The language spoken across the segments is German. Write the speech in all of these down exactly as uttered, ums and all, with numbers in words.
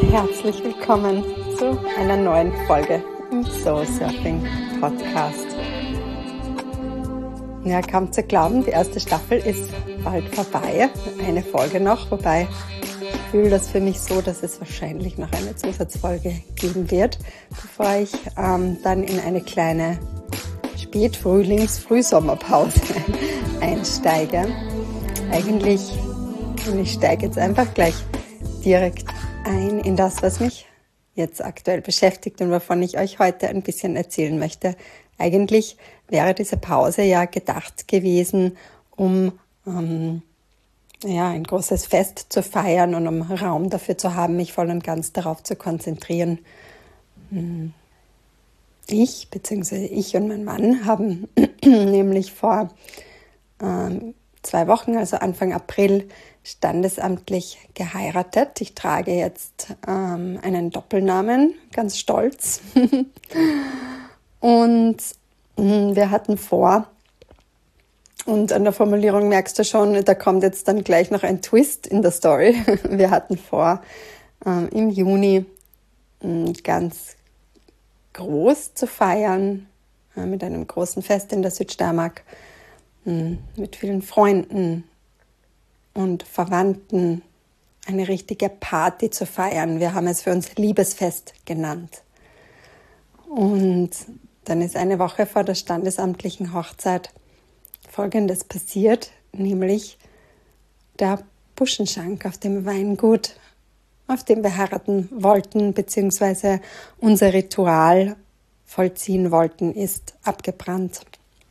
Herzlich willkommen zu einer neuen Folge im Soul Surfing Podcast. Ja, kaum zu glauben, die erste Staffel ist bald vorbei. Eine Folge noch, wobei ich fühle das für mich so, dass es wahrscheinlich noch eine Zusatzfolge geben wird, bevor ich ähm, dann in eine kleine Spätfrühlings-Frühsommerpause einsteige. Eigentlich, und ich steige jetzt einfach gleich direkt ein in das, was mich jetzt aktuell beschäftigt und wovon ich euch heute ein bisschen erzählen möchte. Eigentlich wäre diese Pause ja gedacht gewesen, um ähm, ja, ein großes Fest zu feiern und um Raum dafür zu haben, mich voll und ganz darauf zu konzentrieren. Ich, beziehungsweise ich und mein Mann, haben nämlich vor ähm, zwei Wochen, also Anfang April, standesamtlich geheiratet. Ich trage jetzt ähm, einen Doppelnamen, ganz stolz. Und mh, wir hatten vor, und an der Formulierung merkst du schon, da kommt jetzt dann gleich noch ein Twist in der Story. Wir hatten vor, ähm, im Juni mh, ganz groß zu feiern, äh, mit einem großen Fest in der Südsteiermark, mh, mit vielen Freunden und Verwandten, eine richtige Party zu feiern. Wir haben es für uns Liebesfest genannt. Und dann ist eine Woche vor der standesamtlichen Hochzeit Folgendes passiert, nämlich der Buschenschank auf dem Weingut, auf dem wir heiraten wollten, beziehungsweise unser Ritual vollziehen wollten, ist abgebrannt.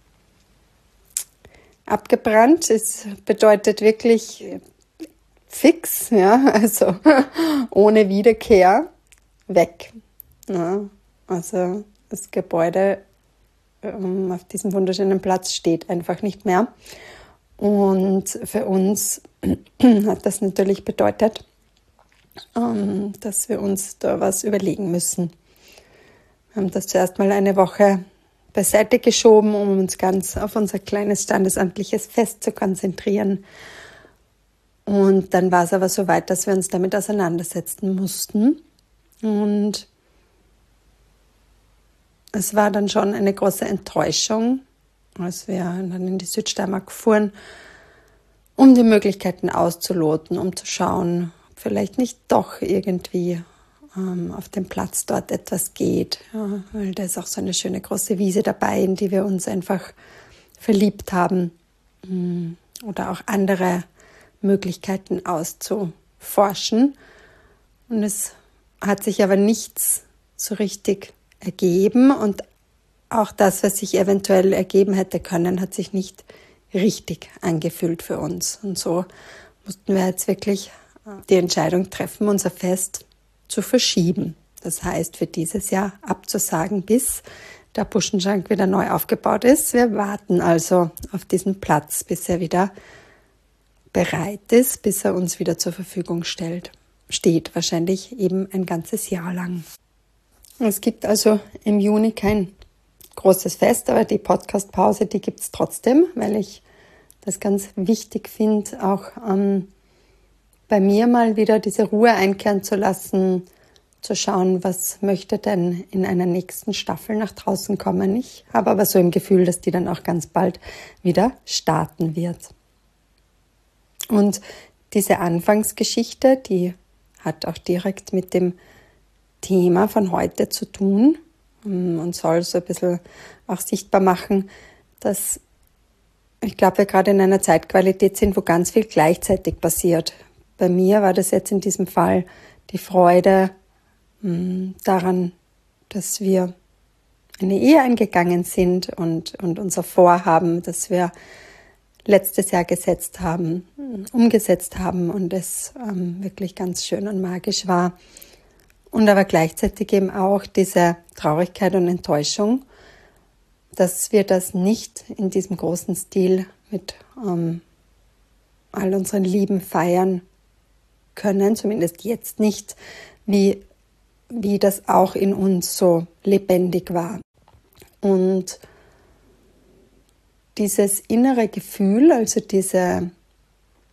Abgebrannt, es bedeutet wirklich fix, ja, also ohne Wiederkehr weg. Ja, also das Gebäude ähm, auf diesem wunderschönen Platz steht einfach nicht mehr. Und für uns hat das natürlich bedeutet, ähm, dass wir uns da was überlegen müssen. Wir haben das zuerst mal eine Woche beiseite geschoben, um uns ganz auf unser kleines standesamtliches Fest zu konzentrieren. Und dann war es aber so weit, dass wir uns damit auseinandersetzen mussten. Und es war dann schon eine große Enttäuschung, als wir dann in die Südsteiermark fuhren, um die Möglichkeiten auszuloten, um zu schauen, ob vielleicht nicht doch irgendwie auf dem Platz dort etwas geht, ja, weil da ist auch so eine schöne große Wiese dabei, in die wir uns einfach verliebt haben, oder auch andere Möglichkeiten auszuforschen. Und es hat sich aber nichts so richtig ergeben und auch das, was sich eventuell ergeben hätte können, hat sich nicht richtig angefühlt für uns. Und so mussten wir jetzt wirklich die Entscheidung treffen, unser Fest zu verschieben. Das heißt, für dieses Jahr abzusagen, bis der Buschenschank wieder neu aufgebaut ist. Wir warten also auf diesen Platz, bis er wieder bereit ist, bis er uns wieder zur Verfügung stellt. Steht wahrscheinlich eben ein ganzes Jahr lang. Es gibt also im Juni kein großes Fest, aber die Podcast-Pause, die gibt es trotzdem, weil ich das ganz wichtig finde, auch ähm, bei mir mal wieder diese Ruhe einkehren zu lassen, zu schauen, was möchte denn in einer nächsten Staffel nach draußen kommen. Ich habe aber so im Gefühl, dass die dann auch ganz bald wieder starten wird. Und diese Anfangsgeschichte, die hat auch direkt mit dem Thema von heute zu tun und soll so ein bisschen auch sichtbar machen, dass ich glaube, wir gerade in einer Zeitqualität sind, wo ganz viel gleichzeitig passiert. Bei mir war das jetzt in diesem Fall die Freude mh, daran, dass wir eine Ehe eingegangen sind und, und unser Vorhaben, das wir letztes Jahr gesetzt haben, umgesetzt haben und es ähm, wirklich ganz schön und magisch war. Und aber gleichzeitig eben auch diese Traurigkeit und Enttäuschung, dass wir das nicht in diesem großen Stil mit ähm, all unseren Lieben feiern können, zumindest jetzt nicht, wie, wie das auch in uns so lebendig war. Und dieses innere Gefühl, also diese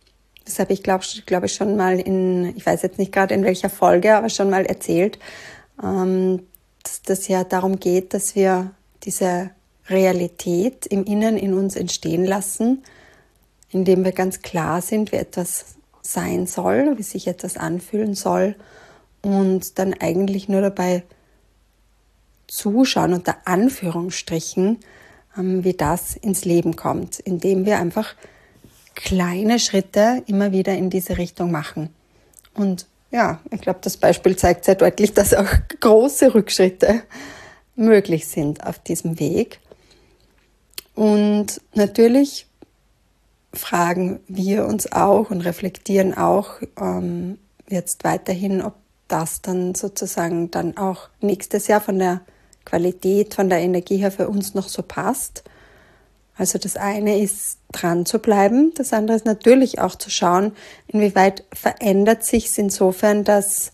Das habe ich, glaube glaub ich, schon mal in, ich weiß jetzt nicht gerade in welcher Folge, aber schon mal erzählt, ähm, dass das ja darum geht, dass wir diese Realität im Innen in uns entstehen lassen, indem wir ganz klar sind, wie etwas sein soll, wie sich etwas anfühlen soll und dann eigentlich nur dabei zuschauen, unter Anführungsstrichen, wie das ins Leben kommt, indem wir einfach kleine Schritte immer wieder in diese Richtung machen. Und ja, ich glaube, das Beispiel zeigt sehr deutlich, dass auch große Rückschritte möglich sind auf diesem Weg. Und natürlich fragen wir uns auch und reflektieren auch ähm, jetzt weiterhin, ob das dann sozusagen dann auch nächstes Jahr von der Qualität, von der Energie her für uns noch so passt. Also das eine ist, dran zu bleiben, das andere ist natürlich auch zu schauen, inwieweit verändert sich es insofern, dass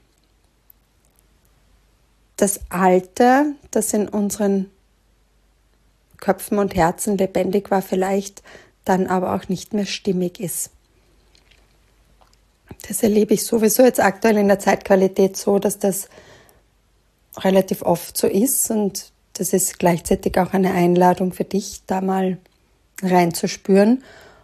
das Alte, das in unseren Köpfen und Herzen lebendig war, vielleicht dann aber auch nicht mehr stimmig ist. Das erlebe ich sowieso jetzt aktuell in der Zeitqualität so, dass das relativ oft so ist und das ist gleichzeitig auch eine Einladung für dich, da mal reinzuspüren,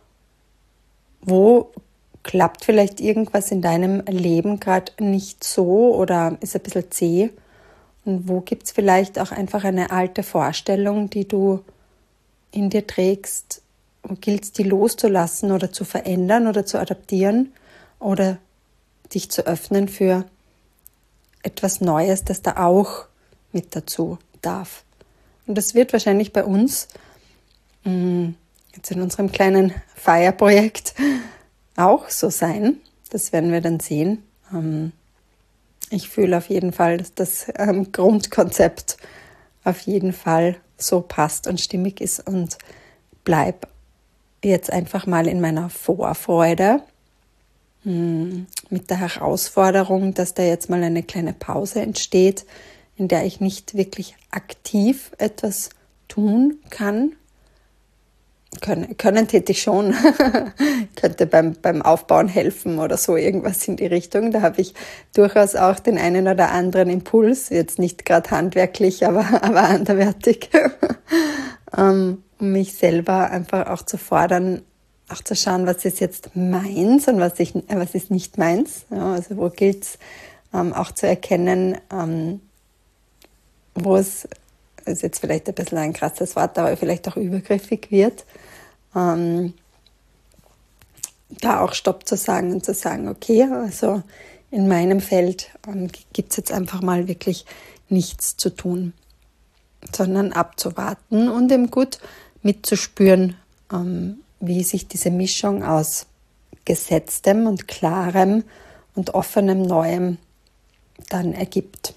wo klappt vielleicht irgendwas in deinem Leben gerade nicht so oder ist ein bisschen zäh und wo gibt es vielleicht auch einfach eine alte Vorstellung, die du in dir trägst, wo gilt es, die loszulassen oder zu verändern oder zu adaptieren oder dich zu öffnen für etwas Neues, das da auch mit dazu darf. Und das wird wahrscheinlich bei uns jetzt in unserem kleinen Feierprojekt auch so sein. Das werden wir dann sehen. Ich fühle auf jeden Fall, dass das Grundkonzept auf jeden Fall so passt und stimmig ist und bleib jetzt einfach mal in meiner Vorfreude mit der Herausforderung, dass da jetzt mal eine kleine Pause entsteht, in der ich nicht wirklich aktiv etwas tun kann. Können, können täte ich schon, könnte beim, beim Aufbauen helfen oder so, irgendwas in die Richtung. Da habe ich durchaus auch den einen oder anderen Impuls, jetzt nicht gerade handwerklich, aber, aber anderweitig, um mich selber einfach auch zu fordern, auch zu schauen, was ist jetzt meins und was, ich, was ist nicht meins. Ja, also wo gilt es ähm, auch zu erkennen, ähm, wo es, ist jetzt vielleicht ein bisschen ein krasses Wort, aber vielleicht auch übergriffig wird, ähm, da auch Stopp zu sagen und zu sagen, okay, also in meinem Feld ähm, gibt es jetzt einfach mal wirklich nichts zu tun, sondern abzuwarten und eben gut mitzuspüren, ähm, wie sich diese Mischung aus Gesetztem und Klarem und offenem Neuem dann ergibt.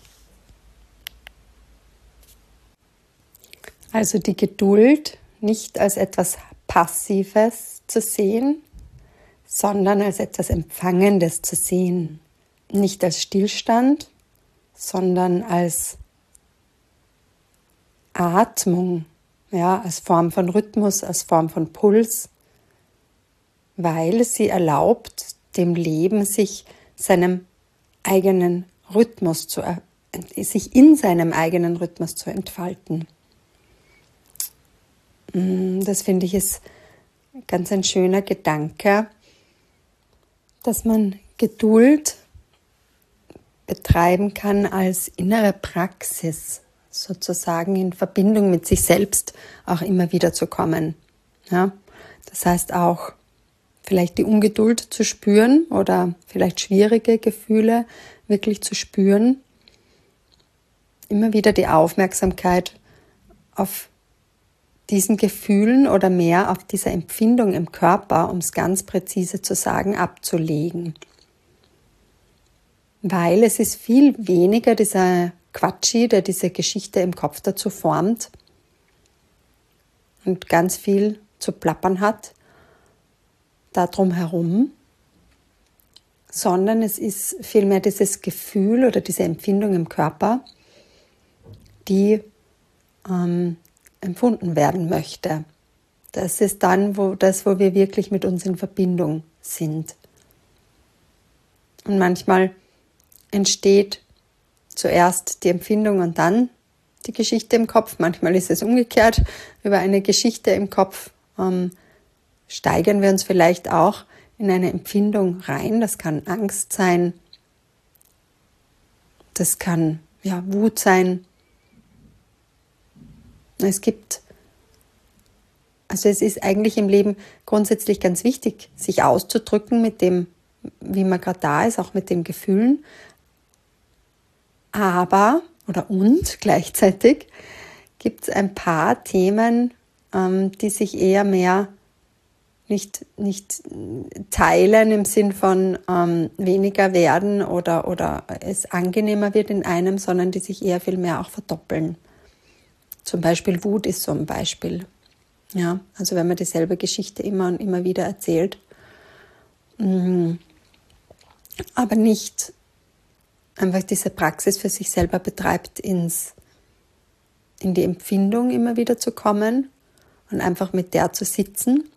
Also die Geduld nicht als etwas Passives zu sehen, sondern als etwas Empfangendes zu sehen. Nicht als Stillstand, sondern als Atmung, ja, als Form von Rhythmus, als Form von Puls, weil sie erlaubt, dem Leben sich seinem eigenen Rhythmus zu, sich in seinem eigenen Rhythmus zu entfalten. Das finde ich ist ganz ein schöner Gedanke, dass man Geduld betreiben kann als innere Praxis, sozusagen in Verbindung mit sich selbst auch immer wieder zu kommen. Ja? Das heißt auch, vielleicht die Ungeduld zu spüren oder vielleicht schwierige Gefühle wirklich zu spüren, immer wieder die Aufmerksamkeit auf diesen Gefühlen oder mehr auf dieser Empfindung im Körper, um es ganz präzise zu sagen, abzulegen. Weil es ist viel weniger dieser Quatschi, der diese Geschichte im Kopf dazu formt und ganz viel zu plappern hat, da drum herum, sondern es ist vielmehr dieses Gefühl oder diese Empfindung im Körper, die ähm, empfunden werden möchte. Das ist dann wo, das, wo wir wirklich mit uns in Verbindung sind. Und manchmal entsteht zuerst die Empfindung und dann die Geschichte im Kopf. Manchmal ist es umgekehrt. Über eine Geschichte im Kopf ähm, steigern wir uns vielleicht auch in eine Empfindung rein. Das kann Angst sein, das kann ja, Wut sein. Es gibt, also es ist eigentlich im Leben grundsätzlich ganz wichtig, sich auszudrücken mit dem, wie man gerade da ist, auch mit den Gefühlen. Aber, oder und gleichzeitig, gibt es ein paar Themen, ähm, die sich eher mehr nicht, nicht teilen im Sinn von ähm, weniger werden oder, oder es angenehmer wird in einem, sondern die sich eher viel mehr auch verdoppeln. Zum Beispiel Wut ist so ein Beispiel. Ja, also wenn man dieselbe Geschichte immer und immer wieder erzählt, aber nicht einfach diese Praxis für sich selber betreibt, ins, in die Empfindung immer wieder zu kommen und einfach mit der zu sitzen,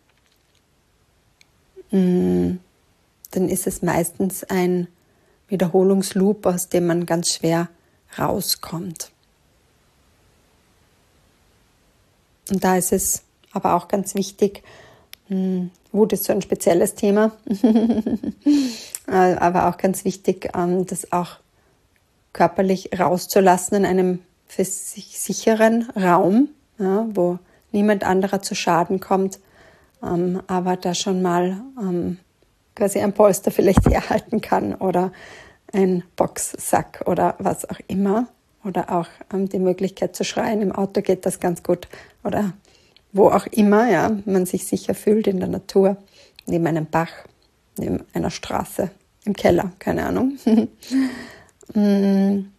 dann ist es meistens ein Wiederholungsloop, aus dem man ganz schwer rauskommt. Und da ist es aber auch ganz wichtig, Wut ist so ein spezielles Thema, aber auch ganz wichtig, das auch körperlich rauszulassen in einem für sich sicheren Raum, ja, wo niemand anderer zu Schaden kommt, ähm, aber da schon mal ähm, quasi ein Polster vielleicht herhalten kann oder ein Boxsack oder was auch immer. Oder auch ähm, die Möglichkeit zu schreien. Im Auto geht das ganz gut. Oder wo auch immer, ja, man sich sicher fühlt in der Natur, neben einem Bach, neben einer Straße, im Keller, keine Ahnung. Ein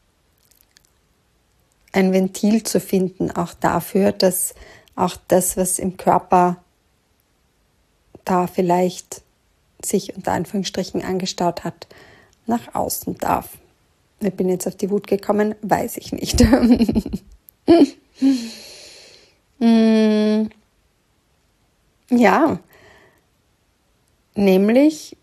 Ventil zu finden, auch dafür, dass auch das, was im Körper da vielleicht sich unter Anführungsstrichen angestaut hat, nach außen darf. Ich bin jetzt auf die Wut gekommen, weiß ich nicht. Ja, nämlich,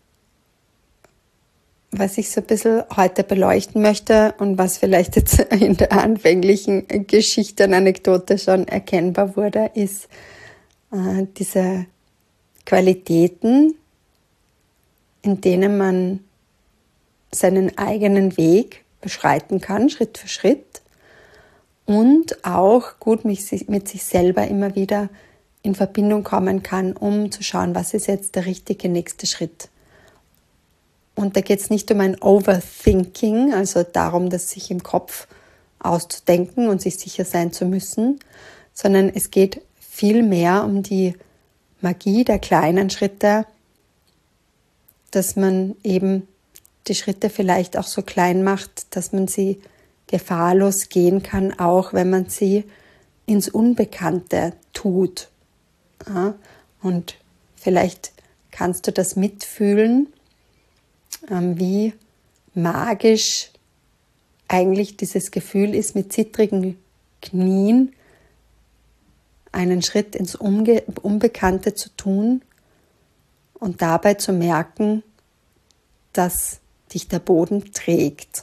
was ich so ein bisschen heute beleuchten möchte und was vielleicht jetzt in der anfänglichen Geschichte und Anekdote schon erkennbar wurde, ist äh, diese Qualitäten, in denen man seinen eigenen Weg beschreiten kann, Schritt für Schritt, und auch gut mit sich selber immer wieder in Verbindung kommen kann, um zu schauen, was ist jetzt der richtige nächste Schritt. Und da geht es nicht um ein Overthinking, also darum, das sich im Kopf auszudenken und sich sicher sein zu müssen, sondern es geht viel mehr um die Magie der kleinen Schritte, dass man eben die Schritte vielleicht auch so klein macht, dass man sie gefahrlos gehen kann, auch wenn man sie ins Unbekannte tut. Ja, und vielleicht kannst du das mitfühlen, wie magisch eigentlich dieses Gefühl ist, mit zittrigen Knien einen Schritt ins Unge- Unbekannte zu tun und dabei zu merken, dass dich der Boden trägt.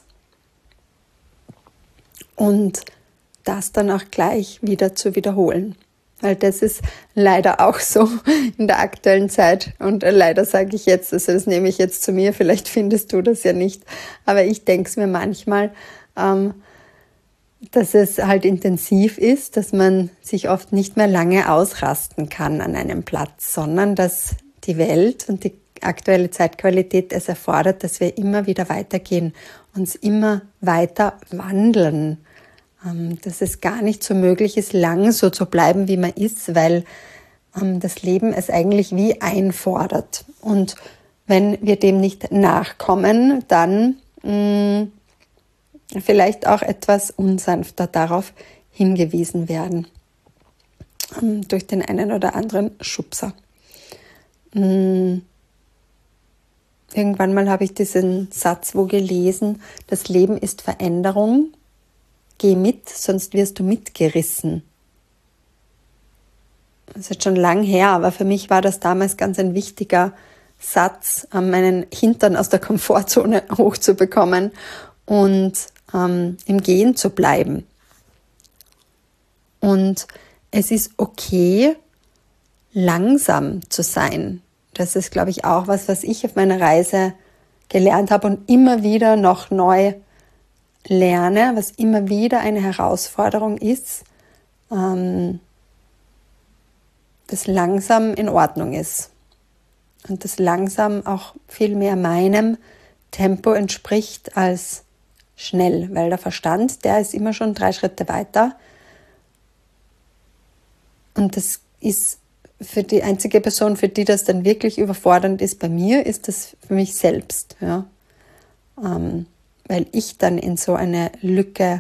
Und das dann auch gleich wieder zu wiederholen. Weil das ist leider auch so in der aktuellen Zeit. Und leider sage ich jetzt, also das nehme ich jetzt zu mir, vielleicht findest du das ja nicht. Aber ich denke es mir manchmal, ähm, dass es halt intensiv ist, dass man sich oft nicht mehr lange ausrasten kann an einem Platz, sondern dass die Welt und die aktuelle Zeitqualität es erfordert, dass wir immer wieder weitergehen, uns immer weiter wandeln. Dass es gar nicht so möglich ist, lang so zu bleiben, wie man ist, weil ähm, das Leben es eigentlich wie einfordert. Und wenn wir dem nicht nachkommen, dann mh, vielleicht auch etwas unsanfter darauf hingewiesen werden, ähm, durch den einen oder anderen Schubser. Mh, irgendwann mal habe ich diesen Satz wo gelesen, das Leben ist Veränderung. Geh mit, sonst wirst du mitgerissen. Das ist jetzt schon lang her, aber für mich war das damals ganz ein wichtiger Satz, ähm, meinen Hintern aus der Komfortzone hochzubekommen und ähm, im Gehen zu bleiben. Und es ist okay, langsam zu sein. Das ist, glaube ich, auch was, was ich auf meiner Reise gelernt habe und immer wieder noch neu lerne, was immer wieder eine Herausforderung ist, ähm, dass langsam in Ordnung ist und dass langsam auch viel mehr meinem Tempo entspricht als schnell, weil der Verstand, der ist immer schon drei Schritte weiter und das ist für die einzige Person, für die das dann wirklich überfordernd ist bei mir, ist das für mich selbst, ja, ähm, weil ich dann in so eine Lücke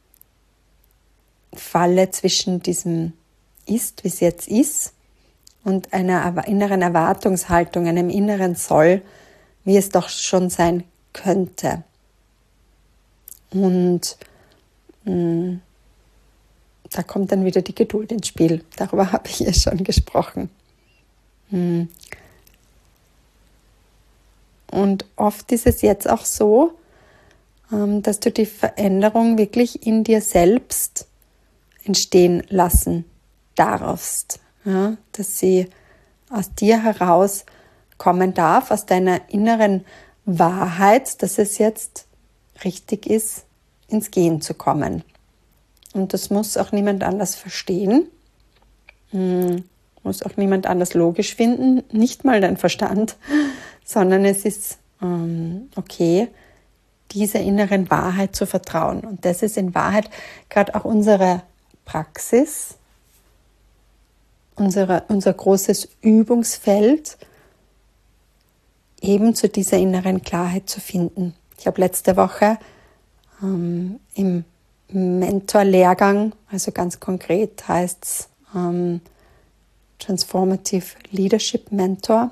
falle zwischen diesem Ist, wie es jetzt ist, und einer inneren Erwartungshaltung, einem inneren Soll, wie es doch schon sein könnte. Und mh, da kommt dann wieder die Geduld ins Spiel. Darüber habe ich ja schon gesprochen. Mh. Und oft ist es jetzt auch so, ähm, dass du die Veränderung wirklich in dir selbst entstehen lassen darfst. Ja, dass sie aus dir heraus kommen darf, aus deiner inneren Wahrheit, dass es jetzt richtig ist, ins Gehen zu kommen. Und das muss auch niemand anders verstehen, hm, muss auch niemand anders logisch finden, nicht mal dein Verstand, sondern es ist ähm, okay, dieser inneren Wahrheit zu vertrauen. Und das ist in Wahrheit gerade auch unsere Praxis, Unsere, unser großes Übungsfeld, eben zu dieser inneren Klarheit zu finden. Ich habe letzte Woche ähm, im Mentor-Lehrgang, also ganz konkret heißt es ähm, Transformative Leadership Mentor,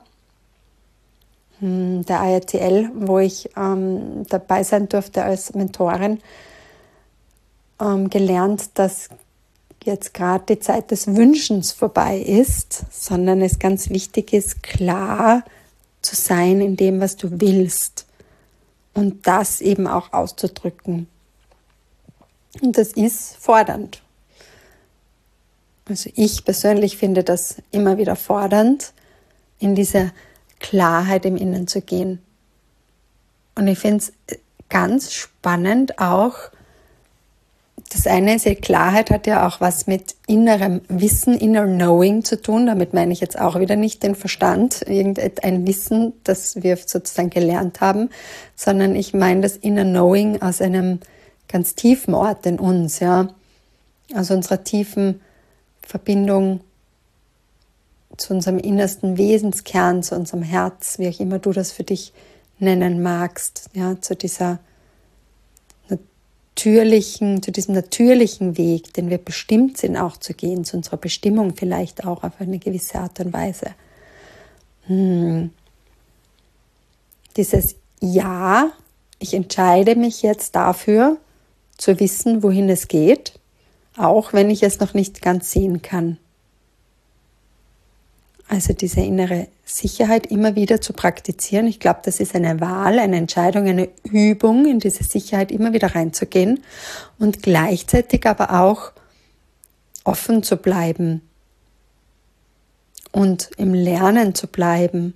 ähm, der I A T L, wo ich ähm, dabei sein durfte als Mentorin, ähm, gelernt, dass jetzt gerade die Zeit des Wünschens vorbei ist, sondern es ganz wichtig ist, klar zu sein in dem, was du willst und das eben auch auszudrücken. Und das ist fordernd. Also ich persönlich finde das immer wieder fordernd, in diese Klarheit im Innen zu gehen. Und ich finde es ganz spannend auch. Das eine ist, die Klarheit hat ja auch was mit innerem Wissen, inner Knowing zu tun. Damit meine ich jetzt auch wieder nicht den Verstand, irgendein Wissen, das wir sozusagen gelernt haben, sondern ich meine das inner Knowing aus einem ganz tiefen Ort in uns, ja, aus unserer tiefen Verbindung zu unserem innersten Wesenskern, zu unserem Herz, wie auch immer du das für dich nennen magst, ja, zu dieser natürlichen, zu diesem natürlichen Weg, den wir bestimmt sind auch zu gehen, zu unserer Bestimmung vielleicht auch auf eine gewisse Art und Weise. Hm. Dieses Ja, ich entscheide mich jetzt dafür, zu wissen, wohin es geht, auch wenn ich es noch nicht ganz sehen kann. Also diese innere Sicherheit immer wieder zu praktizieren. Ich glaube, das ist eine Wahl, eine Entscheidung, eine Übung, in diese Sicherheit immer wieder reinzugehen und gleichzeitig aber auch offen zu bleiben und im Lernen zu bleiben.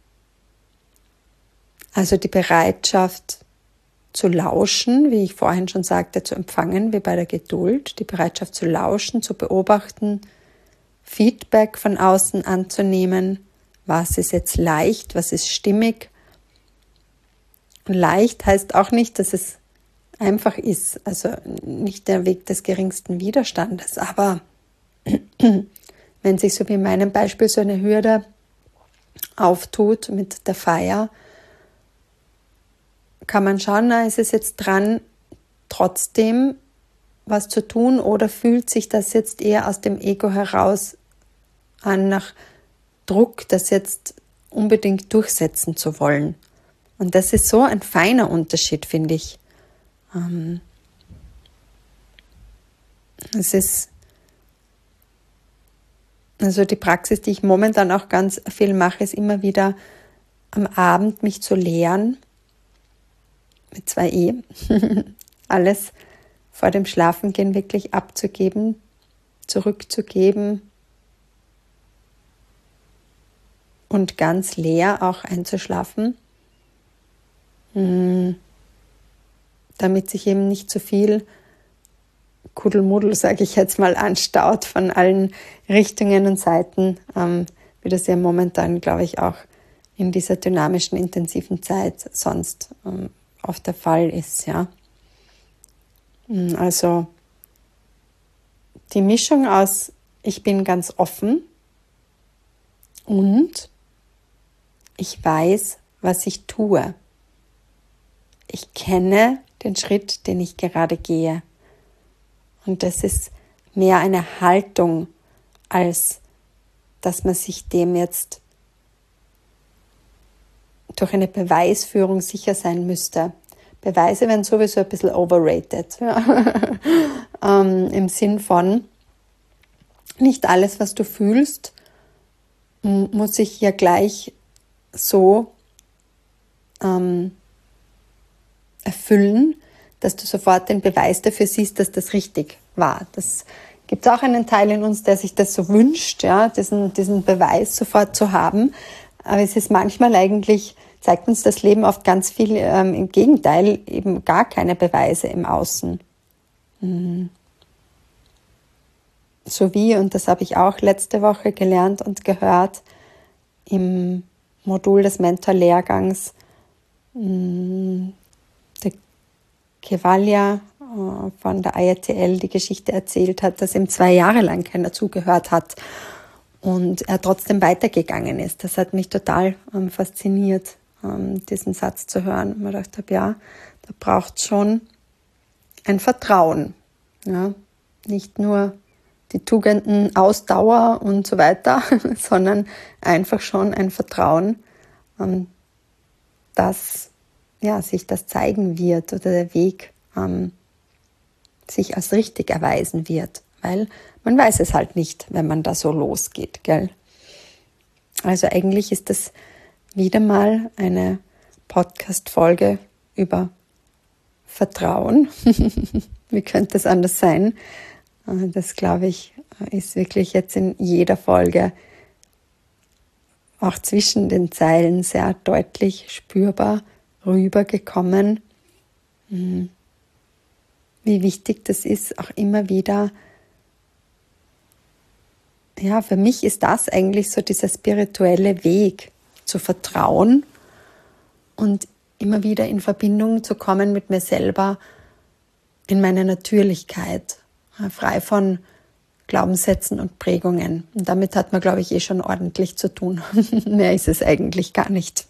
Also die Bereitschaft zu lauschen, wie ich vorhin schon sagte, zu empfangen, wie bei der Geduld, die Bereitschaft zu lauschen, zu beobachten, Feedback von außen anzunehmen, was ist jetzt leicht, was ist stimmig. Und leicht heißt auch nicht, dass es einfach ist, also nicht der Weg des geringsten Widerstandes, aber wenn sich so wie in meinem Beispiel so eine Hürde auftut mit der Feier, kann man schauen, na, ist es jetzt dran, trotzdem was zu tun oder fühlt sich das jetzt eher aus dem Ego heraus an, nach Druck, das jetzt unbedingt durchsetzen zu wollen. Und das ist so ein feiner Unterschied, finde ich. Ähm, es ist also die Praxis, die ich momentan auch ganz viel mache, ist immer wieder am Abend mich zu leeren, mit zwei E, alles vor dem Schlafengehen wirklich abzugeben, zurückzugeben und ganz leer auch einzuschlafen, damit sich eben nicht so viel Kuddelmuddel, sage ich jetzt mal, anstaut von allen Richtungen und Seiten, ähm, wie das ja momentan, glaube ich, auch in dieser dynamischen, intensiven Zeit sonst ähm, oft der Fall ist. Ja. Also die Mischung aus ich bin ganz offen und ich weiß, was ich tue. Ich kenne den Schritt, den ich gerade gehe. Und das ist mehr eine Haltung, als dass man sich dem jetzt durch eine Beweisführung sicher sein müsste. Beweise werden sowieso ein bisschen overrated. Ja. ähm, Im Sinn von, nicht alles, was du fühlst, muss sich ja gleich so ähm, erfüllen, dass du sofort den Beweis dafür siehst, dass das richtig war. Das gibt auch einen Teil in uns, der sich das so wünscht, ja, diesen, diesen Beweis sofort zu haben. Aber es ist manchmal eigentlich, zeigt uns das Leben oft ganz viel, ähm, im Gegenteil, eben gar keine Beweise im Außen. Mhm. So wie, und das habe ich auch letzte Woche gelernt und gehört, im Modul des Mentor-Lehrgangs, mh, der Kevalia äh, von der I A T L die Geschichte erzählt hat, dass ihm zwei Jahre lang keiner zugehört hat und er trotzdem weitergegangen ist. Das hat mich total ähm, fasziniert, ähm, diesen Satz zu hören. Und ich dachte, ja, da braucht es schon ein Vertrauen. Ja? Nicht nur die Tugenden, Ausdauer und so weiter, sondern einfach schon ein Vertrauen, ähm, dass ja, sich das zeigen wird oder der Weg ähm, sich als richtig erweisen wird, weil man weiß es halt nicht, wenn man da so losgeht, gell? Also eigentlich ist das wieder mal eine Podcast-Folge über Vertrauen. Wie könnte es anders sein? Das, glaube ich, ist wirklich jetzt in jeder Folge auch zwischen den Zeilen sehr deutlich spürbar rübergekommen, wie wichtig das ist, auch immer wieder, ja, für mich ist das eigentlich so dieser spirituelle Weg, zu vertrauen und immer wieder in Verbindung zu kommen mit mir selber, in meiner Natürlichkeit, frei von Glaubenssätzen und Prägungen. Und damit hat man, glaube ich, eh schon ordentlich zu tun. Mehr ist es eigentlich gar nicht.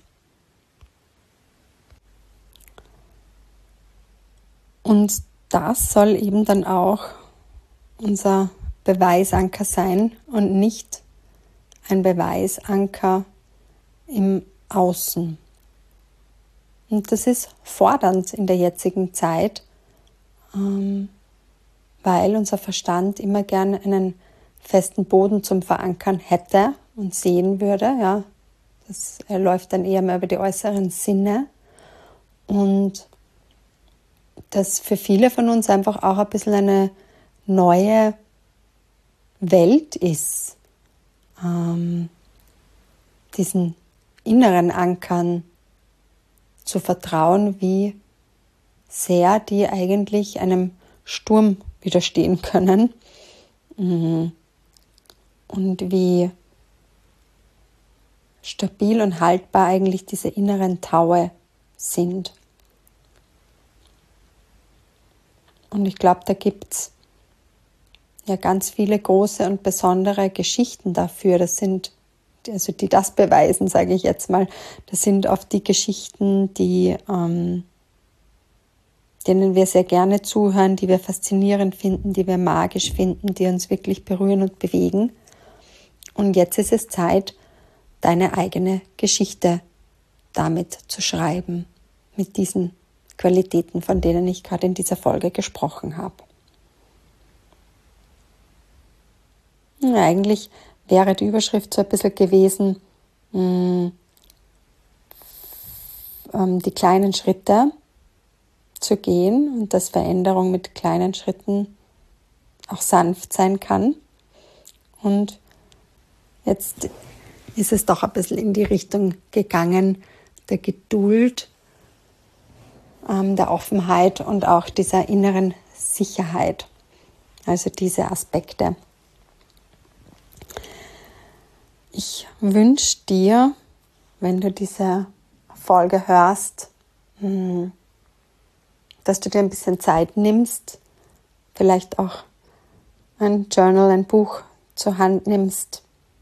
Und das soll eben dann auch unser Beweisanker sein und nicht ein Beweisanker im Außen. Und das ist fordernd in der jetzigen Zeit, ähm, weil unser Verstand immer gerne einen festen Boden zum Verankern hätte und sehen würde. Ja, das er läuft dann eher mehr über die äußeren Sinne. Und das für viele von uns einfach auch ein bisschen eine neue Welt ist, ähm, diesen inneren Ankern zu vertrauen, wie sehr die eigentlich einem Sturm widerstehen können und wie stabil und haltbar eigentlich diese inneren Taue sind. Und ich glaube, da gibt es ja ganz viele große und besondere Geschichten dafür. Das sind, also die das beweisen, sage ich jetzt mal, das sind oft die Geschichten, die ähm, denen wir sehr gerne zuhören, die wir faszinierend finden, die wir magisch finden, die uns wirklich berühren und bewegen. Und jetzt ist es Zeit, deine eigene Geschichte damit zu schreiben, mit diesen Qualitäten, von denen ich gerade in dieser Folge gesprochen habe. Ja, eigentlich wäre die Überschrift so ein bisschen gewesen, mh, ähm, die kleinen Schritte zu gehen und dass Veränderung mit kleinen Schritten auch sanft sein kann. Und jetzt ist es doch ein bisschen in die Richtung gegangen, der Geduld, ähm, der Offenheit und auch dieser inneren Sicherheit. Also diese Aspekte. Ich wünsche dir, wenn du diese Folge hörst, dass du dir ein bisschen Zeit nimmst, vielleicht auch ein Journal, ein Buch zur Hand nimmst,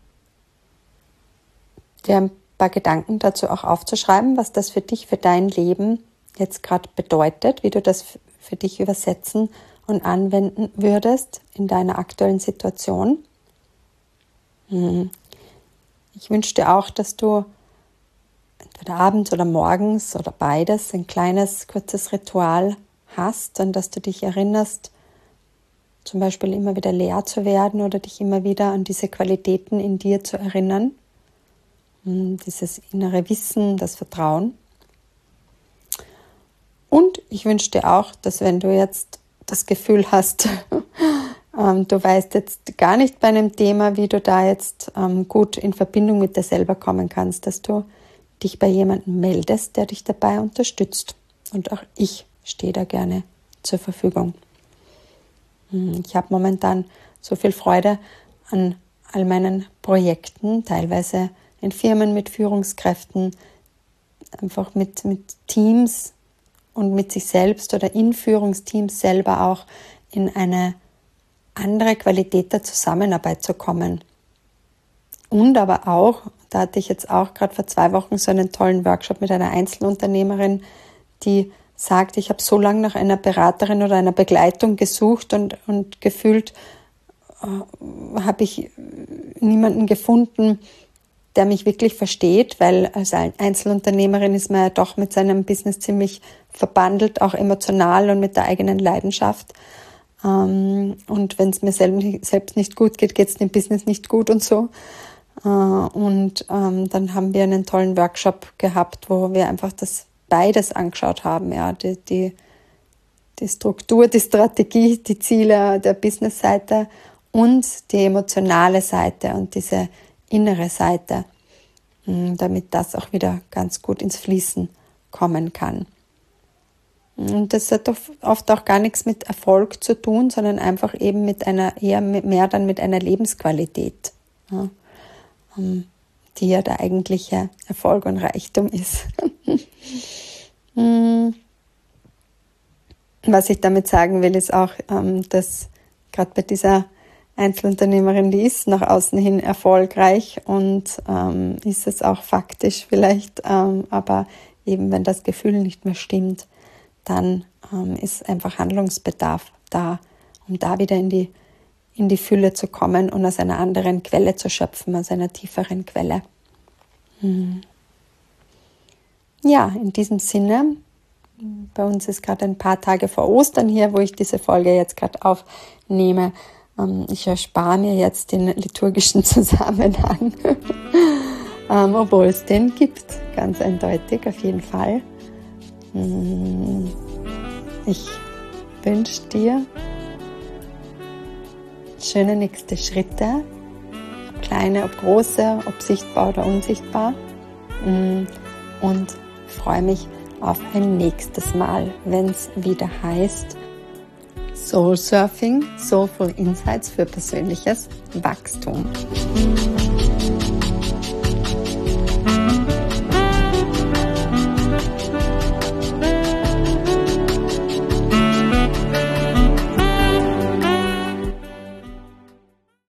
dir ein paar Gedanken dazu auch aufzuschreiben, was das für dich, für dein Leben jetzt gerade bedeutet, wie du das für dich übersetzen und anwenden würdest in deiner aktuellen Situation. Ich wünsche dir auch, dass du entweder abends oder morgens oder beides ein kleines, kurzes Ritual hast und dass du dich erinnerst, zum Beispiel immer wieder leer zu werden oder dich immer wieder an diese Qualitäten in dir zu erinnern. Dieses innere Wissen, das Vertrauen. Und ich wünsche dir auch, dass wenn du jetzt das Gefühl hast, ähm, du weißt jetzt gar nicht bei einem Thema, wie du da jetzt ähm, gut in Verbindung mit dir selber kommen kannst, dass du dich bei jemandem meldest, der dich dabei unterstützt. Und auch ich stehe da gerne zur Verfügung. Ich habe momentan so viel Freude an all meinen Projekten, teilweise in Firmen mit Führungskräften, einfach mit, mit Teams und mit sich selbst oder in Führungsteams selber auch in eine andere Qualität der Zusammenarbeit zu kommen. Und aber auch, da hatte ich jetzt auch gerade vor zwei Wochen so einen tollen Workshop mit einer Einzelunternehmerin, die sagt, ich habe so lange nach einer Beraterin oder einer Begleitung gesucht und, und gefühlt äh, habe ich niemanden gefunden, der mich wirklich versteht, weil als Einzelunternehmerin ist man ja doch mit seinem Business ziemlich verbandelt, auch emotional und mit der eigenen Leidenschaft. Ähm, und wenn es mir selbst nicht gut geht, geht es dem Business nicht gut und so. Äh, und ähm, dann haben wir einen tollen Workshop gehabt, wo wir einfach das beides angeschaut haben, ja, die, die, die Struktur, die Strategie, die Ziele der Business-Seite und die emotionale Seite und diese innere Seite, damit das auch wieder ganz gut ins Fließen kommen kann. Und das hat oft auch gar nichts mit Erfolg zu tun, sondern einfach eben mit einer, eher mehr dann mit einer Lebensqualität, ja, die ja der eigentliche Erfolg und Reichtum ist. Was ich damit sagen will, ist auch, dass gerade bei dieser Einzelunternehmerin, die ist nach außen hin erfolgreich und ähm, ist es auch faktisch vielleicht, ähm, aber eben wenn das Gefühl nicht mehr stimmt, dann ähm, ist einfach Handlungsbedarf da, um da wieder in die, in die Fülle zu kommen und aus einer anderen Quelle zu schöpfen, aus einer tieferen Quelle. Hm. Ja, in diesem Sinne, bei uns ist gerade ein paar Tage vor Ostern hier, wo ich diese Folge jetzt gerade aufnehme. Ich erspare mir jetzt den liturgischen Zusammenhang, ähm, obwohl es den gibt, ganz eindeutig, auf jeden Fall. Ich wünsche dir schöne nächste Schritte, ob kleine, ob große, ob sichtbar oder unsichtbar, und freue mich auf ein nächstes Mal, wenn es wieder heißt Soul Surfing, Soulful Insights für persönliches Wachstum.